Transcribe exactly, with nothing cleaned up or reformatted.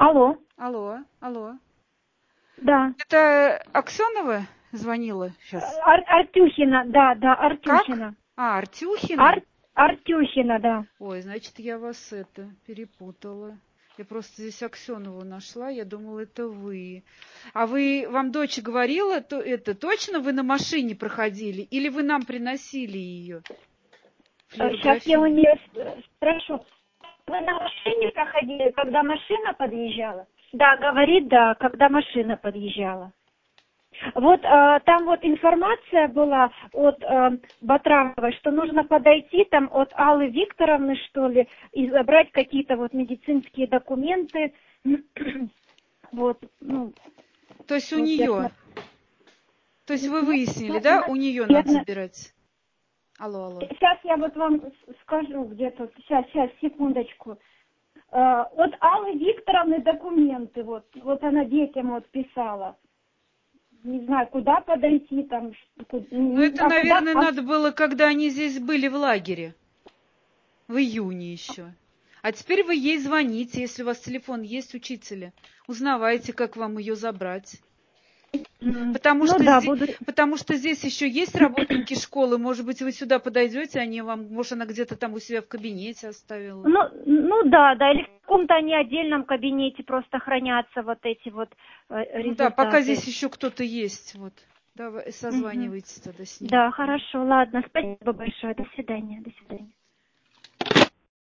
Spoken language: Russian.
Алло, Алло, алло. да. Это Аксенова звонила Э, сейчас? Ар- Артюхина, да, да, Как? Артюхина. А, Артюхина? Ар- Артюхина, да. Ой, значит, я вас это перепутала. Я просто здесь Аксенову нашла, я думала, это вы. А вы, вам дочь говорила, то это точно вы на машине проходили или вы нам приносили ее? Сейчас я у Флюорографию. нее с- спрошу. Вы на машине проходили, когда машина подъезжала? Да, говорит, да, когда машина подъезжала. Вот э, там вот информация была от э, Батрамовой, что нужно подойти там от Аллы Викторовны, что ли, и забрать какие-то вот медицинские документы. Вот, ну, То есть у вот я нее. смотрю. То есть вы Ну, выяснили, да? наверно- У нее надо наверно, забирать. Алло, алло. сейчас я вот вам с- скажу где-то, сейчас, сейчас, секундочку. Э, От Аллы Викторовны документы, вот, вот она детям вот писала. Не знаю, куда подойти там, ш- ку- Ну, не- это, а куда, наверное, а надо было, когда они здесь были в лагере. В июне еще. А теперь вы ей звоните, если у вас телефон есть учителя. Узнавайте, как вам ее забрать. М, Потому ну что, да, здесь, буду. потому что здесь еще есть работники школы. Может быть, вы сюда подойдете, они вам, может, она где-то там у себя в кабинете оставила. Ну, ну да, да, или в каком-то они отдельном кабинете просто хранятся вот эти вот э, Ну да, пока результаты. здесь еще кто-то есть. Вот. Давай, Мгм. созванивайтесь тогда с ней. Да, хорошо, ладно, спасибо большое, до свидания, до свидания.